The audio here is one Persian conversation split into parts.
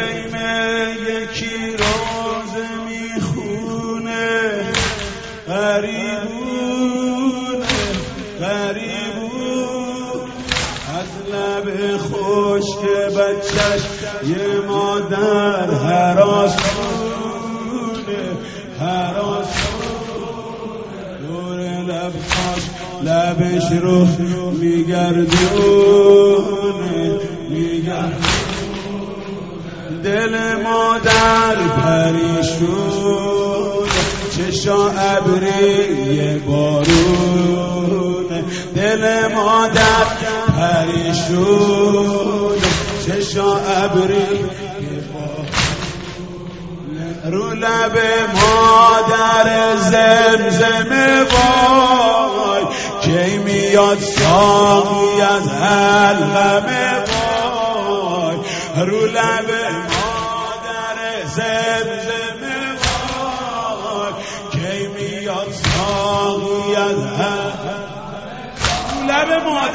خیمه یکی روز میخونه غریبون از لب خشک بچهش یه مادر هراسونه دور لبهاش لبش رو میگردونه دل مادر پریشون چشا ابری بارون دل مادر پریشون چشا ابری رو لب مادر زمزمه وای کی میاد ساقی از حلقمه وای رو لب مادر زمزمه وای کی میاد ساقی از رو لب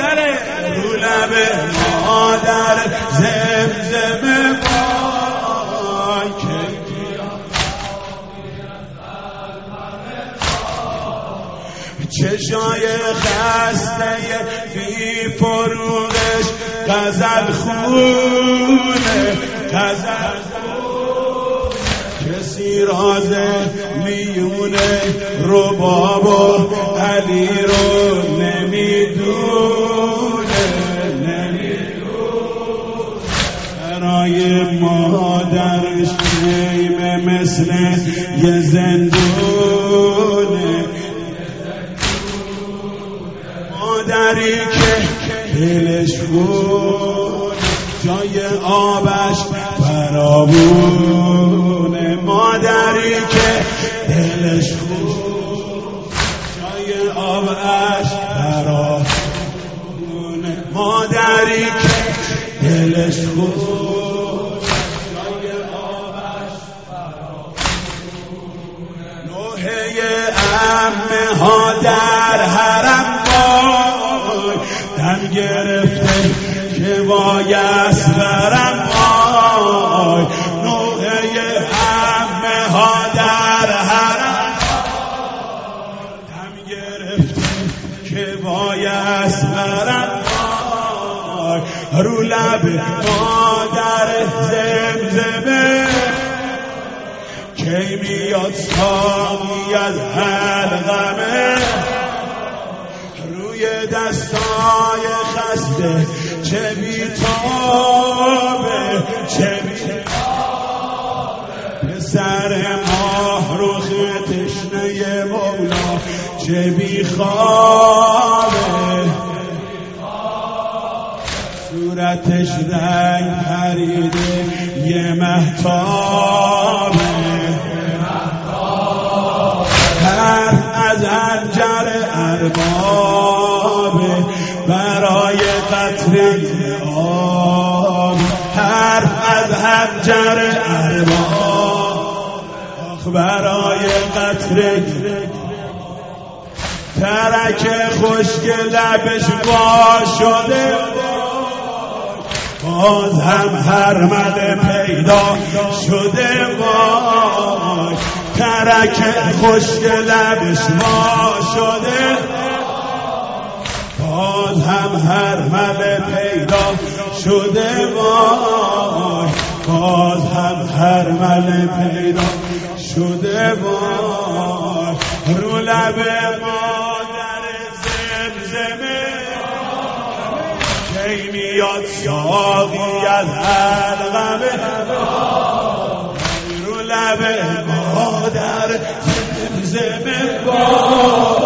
مادر زمزمه وای چشای خسته بی فروغش غزل خونه کسی راز میونه رباب و علی رو نمیدونه برای مادرش خیمه مثل یه زندونه مادری که دلش بود جای آبش فراوونه مادری که دلش بود جای آبش فراوونه مادری که دلش بود جای آبش فراوونه نوحه عمه ها در حرم دم گرفته که بایست برم وای نوحه همه ها در حرم دم گرفته که بایست برم وای رو لب مادر زمزمه کی میاد ساقی از حلقمه روی دستای خسته چه بیتابه پسر ماه رخ تشنه مولا چه بیخوابه صورتش رنگ پریده یه مهتابه از حنجر ارباب برای قطره آب حرف از حنجر ارباب برای قطره ترک خشک لبش وا شده باز هم هرمله پیدا شده وای ترک خشک لبش وا شده باز هم هرمله پیدا شده وای باز هم هرمله پیدا شده وای رو لب مادر زمزمه کی میاد ساقی از حلقمه رو لب مادر زمزمه